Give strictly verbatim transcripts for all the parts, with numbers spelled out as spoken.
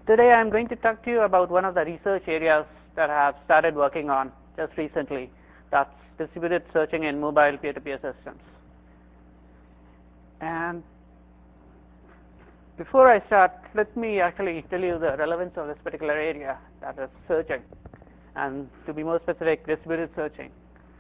Today I'm going to talk to you about one of the research areas that I have started working on just recently. That's distributed searching in mobile peer-to-peer systems. And before I start, let me actually tell you the relevance of this particular area, that is searching, and to be more specific, distributed searching.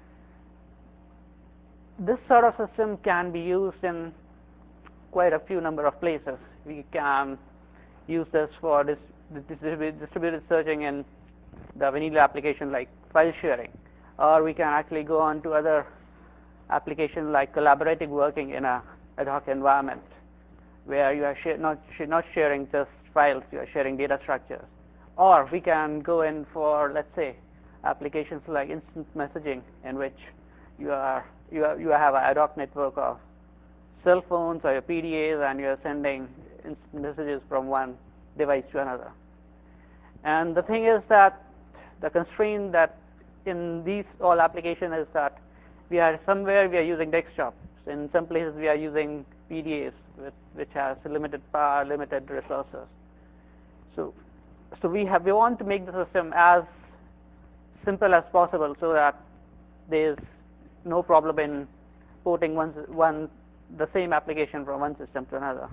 This sort of system can be used in quite a few number of places. We can use this for dis distributed searching in the vanilla application like file sharing, or we can actually go on to other applications like collaborative working in a ad hoc environment, where you are not, not sharing just files, you are sharing data structures. Or we can go in for, let's say, applications like instant messaging, in which you are you, are, you have an ad hoc network of cell phones or your P D As, and you are sending instant messages from one device to another. And the thing is that the constraint that in these all applications is that we are somewhere we are using desktops. In some places we are using P D As, with, which has limited power, limited resources. So, so we have we want to make the system as simple as possible, so that there is no problem in porting one one the same application from one system to another.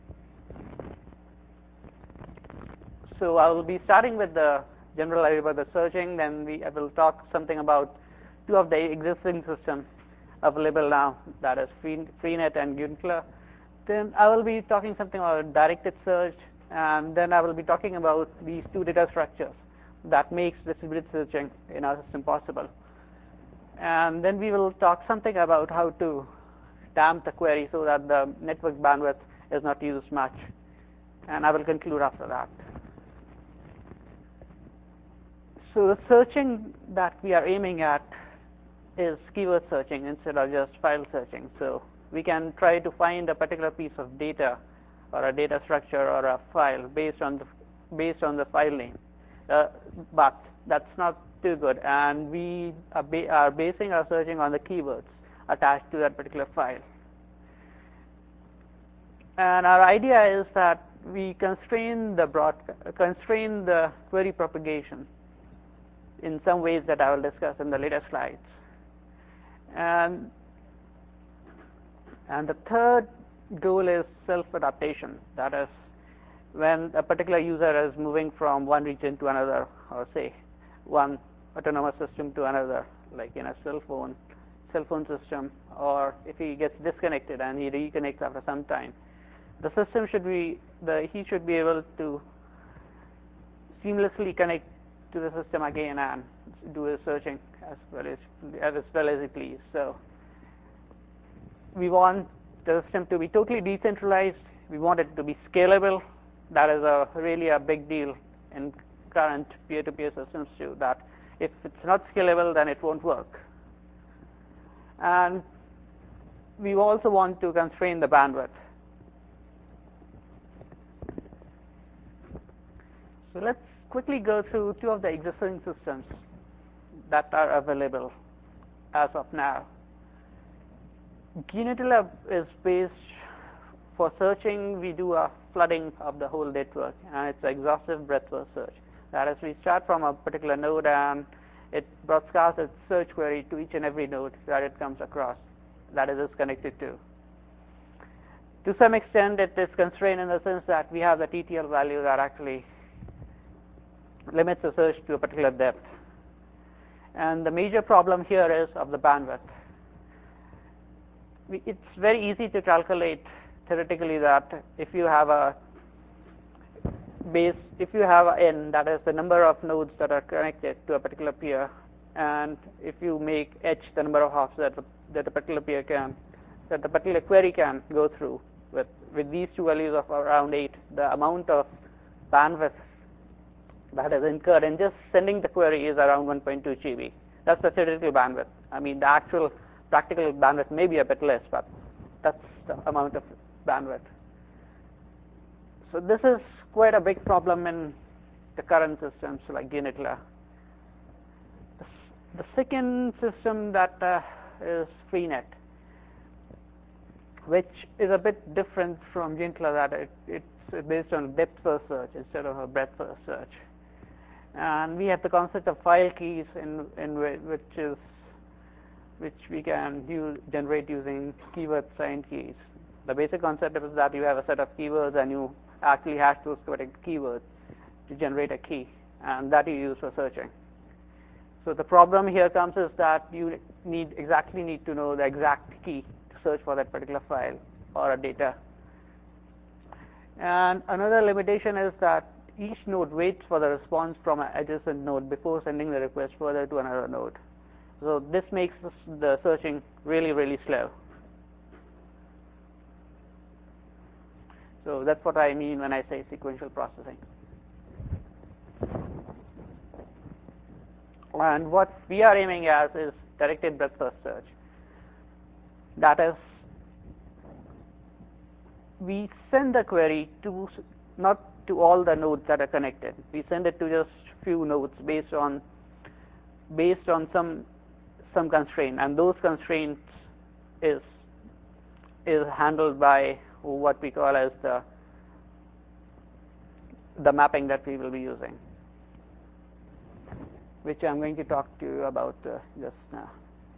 So I will be starting with the general idea about the searching. Then we I will talk something about two of the existing systems available now, that is Free, Freenet and Guntler. Then I will be talking something about directed search, and then I will be talking about these two data structures that makes distributed searching in our system possible. And then we will talk something about how to damp the query so that the network bandwidth is not used much. And I will conclude after that. So the searching that we are aiming at is keyword searching instead of just file searching. So we can try to find a particular piece of data or a data structure or a file based on the based on the file name, uh, but that's not too good, and we are, ba are basing our searching on the keywords attached to that particular file. And our idea is that we constrain the broad constrain the query propagation in some ways that I will discuss in the later slides. And, and the third goal is self-adaptation. That is, when a particular user is moving from one region to another, or say one autonomous system to another, like in a cell phone, cell phone system, or if he gets disconnected and he reconnects after some time, the system should be, the, he should be able to seamlessly connect to the system again and do his searching as well as as well as he please. So we want the system to be totally decentralized. We want it to be scalable. That is a really a big deal in current peer-to-peer systems too, that if it's not scalable, then it won't work. And we also want to constrain the bandwidth. So let's quickly go through two of the existing systems that are available as of now. Guntler is based for searching. We do a flooding of the whole network, and it's exhaustive breadth-first search. That is, we start from a particular node, and it broadcasts its search query to each and every node that it comes across, that it is connected to. To some extent, it is constrained in the sense that we have the T T L value that actually limits the search to a particular depth. And the major problem here is of the bandwidth. We, it's very easy to calculate theoretically that if you have a base, if you have a n, that is the number of nodes that are connected to a particular peer, and if you make h the number of hops that that a particular peer can, that the particular query can go through, with with these two values of around eight, the amount of bandwidth that is incurred in just sending the query is around one point two G B. That's the theoretical bandwidth. I mean, the actual practical bandwidth may be a bit less, but that's the amount of bandwidth. So this is quite a big problem in the current systems like Guntler. The, the second system that uh, is Freenet, which is a bit different from Guntler, that it, it's based on depth first search instead of a breadth first search. And we have the concept of file keys, in in which is which we can use, generate using keyword signed keys. The basic concept is that you have a set of keywords and you actually hash those keywords to generate a key, and that you use for searching. So the problem here comes is that you need exactly need to know the exact key to search for that particular file or a data. And another limitation is that each node waits for the response from an adjacent node before sending the request further to another node. So this makes the searching really, really slow. So that's what I mean when I say sequential processing. And what we are aiming at is directed breadth first search. That is, we send the query to not to all the nodes that are connected. We send it to just few nodes based on based on some some constraint, and those constraints is is handled by what we call as the the mapping that we will be using, which I'm going to talk to you about uh, just now.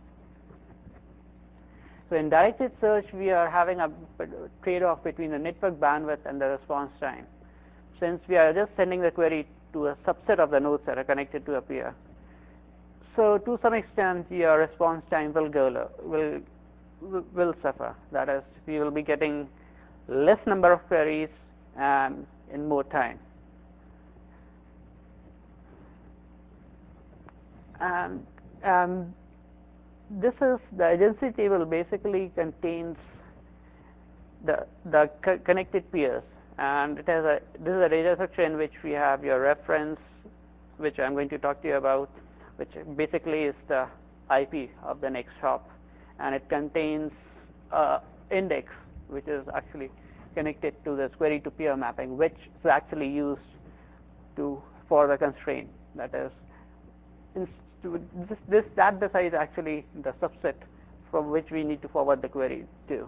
So in directed search, we are having a trade-off between the network bandwidth and the response time. Since we are just sending the query to a subset of the nodes that are connected to a peer, so to some extent your response time will go low, will will suffer. That is, we will be getting less number of queries and in more time. And and this is the agency table basically contains the the co connected peers, and it has a this is a data structure in which we have your reference, which I'm going to talk to you about, which basically is the I P of the next hop, and it contains uh, index, which is actually connected to this query to peer mapping, which is actually used to for the constraint. That is, this, this that decides actually the subset from which we need to forward the query to.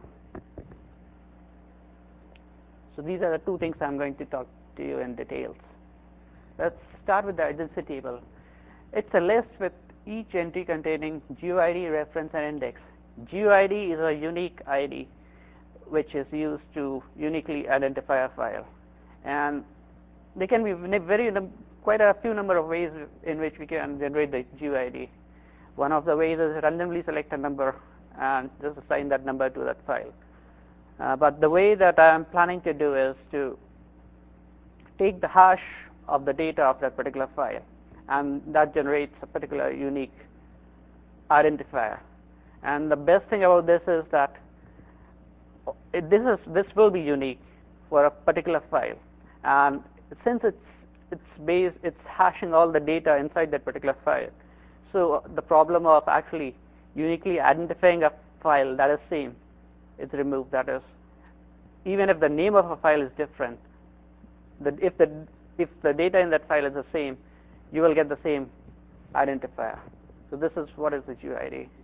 So these are the two things I'm going to talk to you in details. Let's start with the agency table. It's a list with each entry containing G U I D, reference, and index. G U I D is a unique I D which is used to uniquely identify a file, and there can be very quite a few number of ways in which we can generate the G U I D. One of the ways is randomly select a number and just assign that number to that file. Uh, but the way that I am planning to do is to take the hash of the data of that particular file, and that generates a particular unique identifier. And the best thing about this is that it, this is this will be unique for a particular file, and since it's it's based it's hashing all the data inside that particular file. So the problem of actually uniquely identifying a file that is same is removed. That is, even if the name of a file is different, the, if the if the data in that file is the same, you will get the same identifier. So this is what is the G U I D.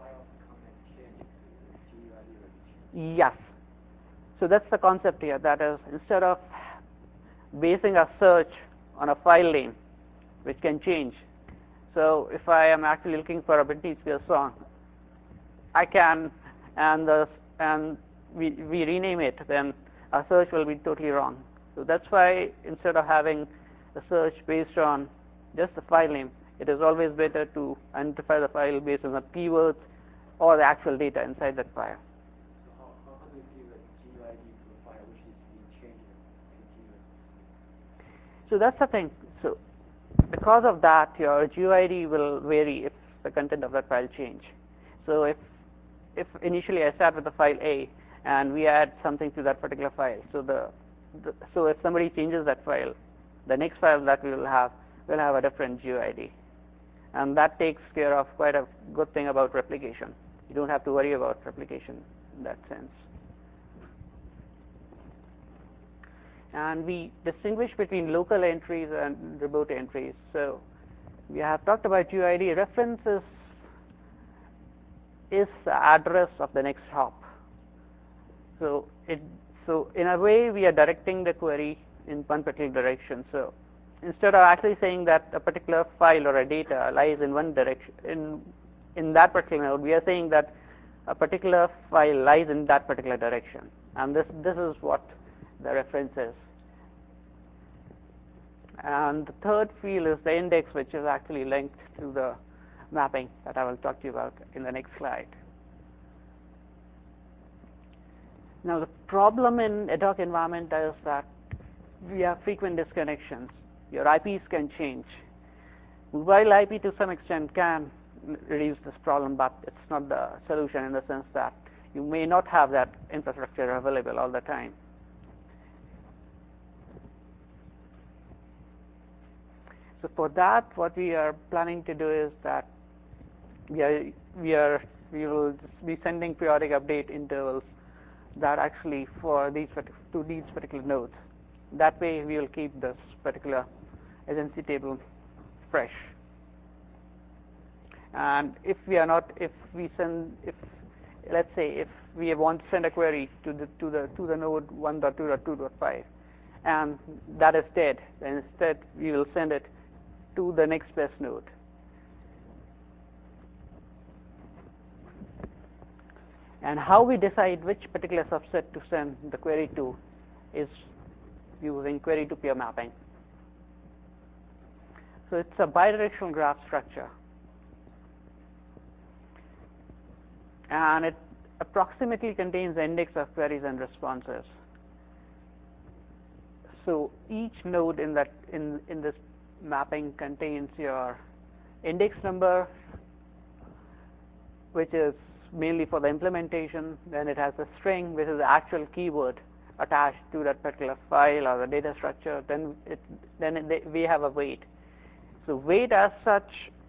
Yes. So that's the concept here. That is, instead of basing a search on a file name, which can change. So if I am actually looking for a Britney Spears song, I can, and the and we we rename it, then our search will be totally wrong. So that's why instead of having a search based on just the file name, it is always better to identify the file based on the keywords or the actual data inside that file. So how, how can we see the G U I D for a file which needs to be changed continuously? So that's the thing. So because of that, your G U I D will vary if the content of that file change. So if if initially I start with the file A and we add something to that particular file, so the, the so if somebody changes that file, the next file that we will have will have a different G U I D, and that takes care of quite a good thing about replication. You don't have to worry about replication in that sense. And we distinguish between local entries and remote entries. So we have talked about G U I D. References is the address of the next hop. So it So in a way, we are directing the query in one particular direction. So instead of actually saying that a particular file or a data lies in one direction, in in that particular node, we are saying that a particular file lies in that particular direction, and this this is what the reference is. And the third field is the index, which is actually linked to the mapping that I will talk to you about in the next slide. Now, the problem in ad hoc environment is that we have frequent disconnections. Your I Ps can change. Mobile I P to some extent can reduce this problem, but it's not the solution in the sense that you may not have that infrastructure available all the time. So for that, what we are planning to do is that we are we are we will be sending periodic update intervals that actually for these to these particular nodes. That way, we will keep this particular agency table fresh. And if we are not, if we send, if let's say if we want to send a query to the to the to the node one dot two dot two dot five, and that is dead, then instead we will send it to the next best node. And how we decide which particular subset to send the query to is using query to peer mapping. So it's a bidirectional graph structure, and it approximately contains the index of queries and responses. So each node in that in in this mapping contains your index number, which is mainly for the implementation. Then it has a string, which is the actual keyword attached to that particular file or the data structure. Then it then it, we have a weight. So weight as such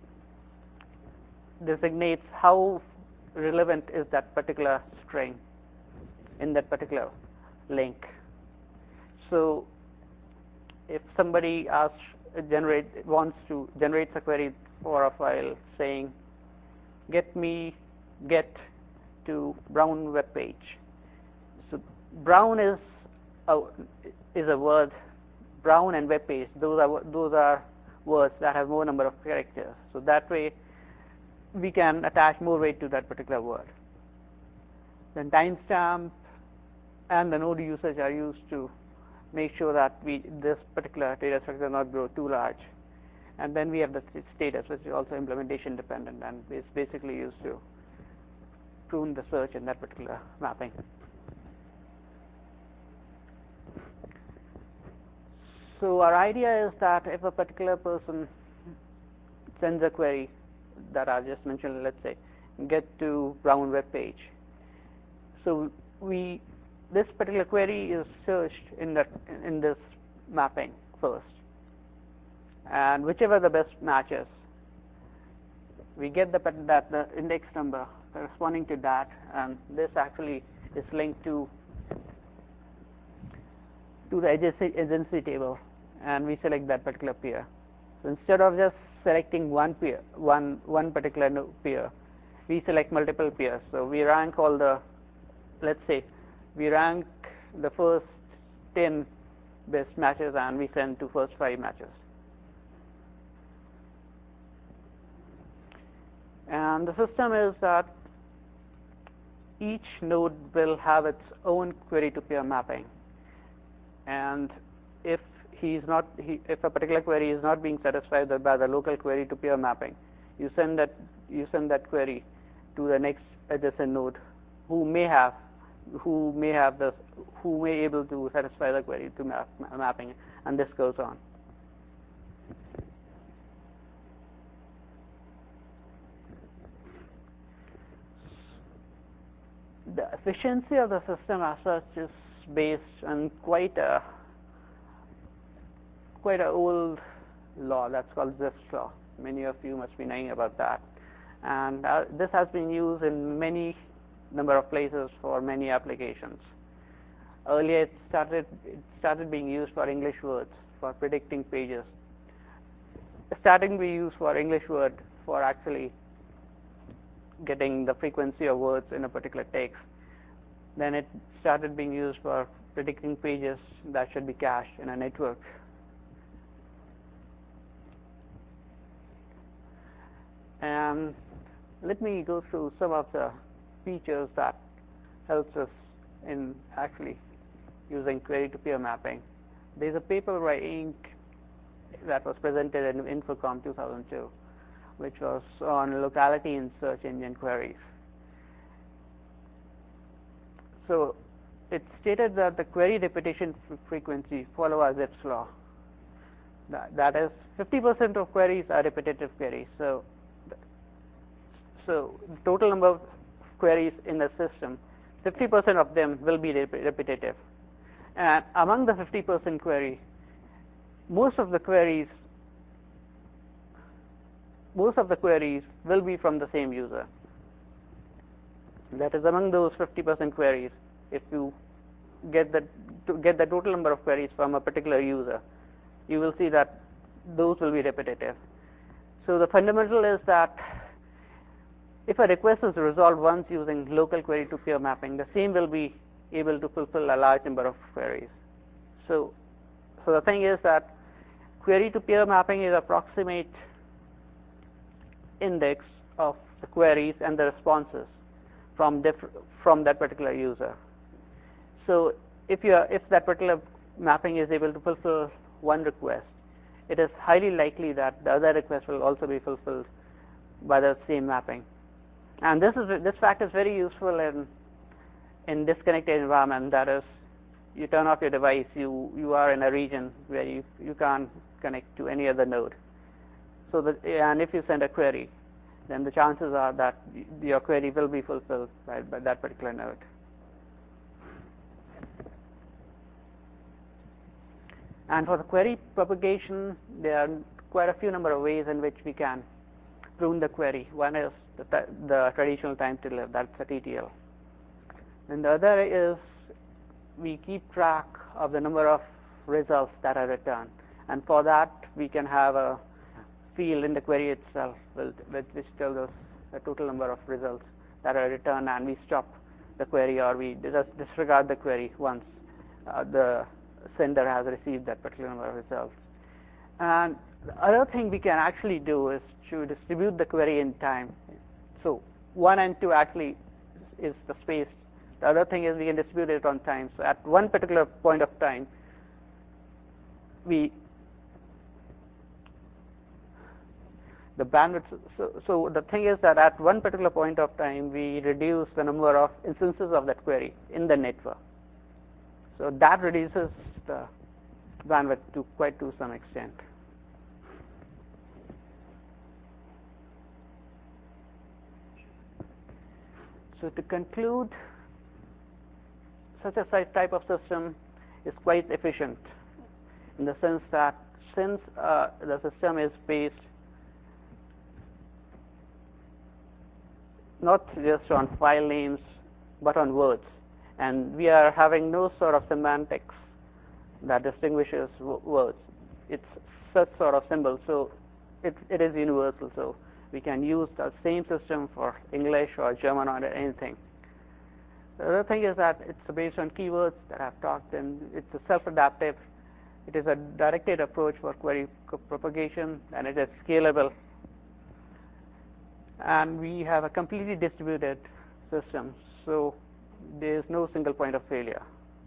designates how relevant is that particular string in that particular link. So if somebody asks generate wants to generate a query for a file saying get me get to brown web page. So brown is a is a word. Brown and web page, those are those are words that have more number of characters. So that way we can attach more weight to that particular word. Then timestamp and the node usage are used to make sure that we this particular data structure does not grow too large. And then we have the status, which is also implementation dependent, and it's basically used to prune the search in that particular mapping. So our idea is that if a particular person sends a query that I just mentioned, let's say get to brown web page. So we this particular query is searched in that in this mapping first, and whichever the best matches, we get the that the index number corresponding to that, and this actually is linked to to the agency, agency table, and we select that particular peer. So instead of just selecting one peer, one one particular peer, we select multiple peers. So we rank all the, let's say, we rank the first ten best matches, and we send to first five matches. And the system is that each node will have its own query to peer mapping, and if he is not, he, if a particular query is not being satisfied by the local query to peer mapping, you send that you send that query to the next adjacent node, who may have, who may have the, who may able to satisfy the query to map, mapping, and this goes on. The efficiency of the system as such is based on quite a quite an old law that's called Zipf's law. Many of you must be knowing about that, and uh, this has been used in many number of places for many applications. Earlier, it started it started being used for English words for predicting pages. Starting being used for English word for actually getting the frequency of words in a particular text. Then it started being used for predicting pages that should be cached in a network. And let me go through some of the features that helps us in actually using query-to-peer mapping. There's a paper by Inc that was presented in InfoComm two thousand two, which was on locality in search engine queries. So it stated that the query repetition frequency follows Zipf's law. That, that is, fifty percent of queries are repetitive queries. So, so the total number of queries in the system, fifty percent of them will be rep repetitive. And among the fifty percent query, most of the queries, most of the queries will be from the same user. That is, among those fifty percent queries, if you get the to get the total number of queries from a particular user, you will see that those will be repetitive. So the fundamental is that if a request is resolved once using local query-to-peer mapping, the same will be able to fulfill a large number of queries. So, so the thing is that query-to-peer mapping is approximate index of the queries and the responses from from that particular user. So if you are, if that particular mapping is able to fulfill one request, it is highly likely that the other request will also be fulfilled by the same mapping. And this is this fact is very useful in in disconnected environment. That is, you turn off your device, you you are in a region where you you can't connect to any other node. So that, and if you send a query, then the chances are that your query will be fulfilled by, by that particular node. And for the query propagation, there are quite a few number of ways in which we can prune the query. One is the, the traditional time to live, that's the T T L. And the other is we keep track of the number of results that are returned. And for that, we can have a field in the query itself which tells us the total number of results that are returned, and we stop the query or we just disregard the query once uh, the sender has received that particular number of results. And the other thing we can actually do is to distribute the query in time. So one and two actually is the space. The other thing is we can distribute it on time. So at one particular point of time, we the bandwidth. So, so the thing is that at one particular point of time, we reduce the number of instances of that query in the network. So that reduces the bandwidth to quite to some extent. So to conclude, such a type of system is quite efficient in the sense that since uh, the system is based not just on file names but on words, and we are having no sort of semantics that distinguishes words. It's such sort of symbol, so it, it is universal. So we can use the same system for English or German or anything. The other thing is that it's based on keywords that I've talked, and it's a self-adaptive. It is a directed approach for query propagation, and it is scalable. And we have a completely distributed system, so there is no single point of failure.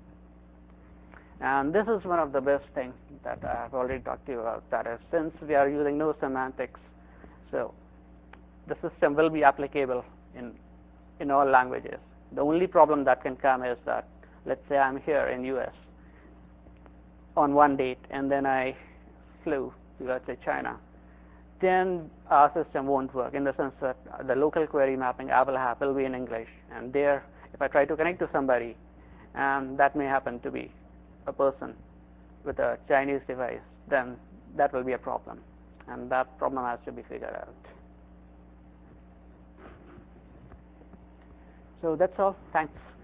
And this is one of the best things that I have already talked to you about. That is, since we are using no semantics, so the system will be applicable in in all languages. The only problem that can come is that, let's say I'm here in U S on one date, and then I flew to, let's say, China. Then our system won't work in the sense that the local query mapping I will have will be in English. And there, if I try to connect to somebody, and that may happen to be a person with a Chinese device, then that will be a problem. And that problem has to be figured out. So that's all. Thanks.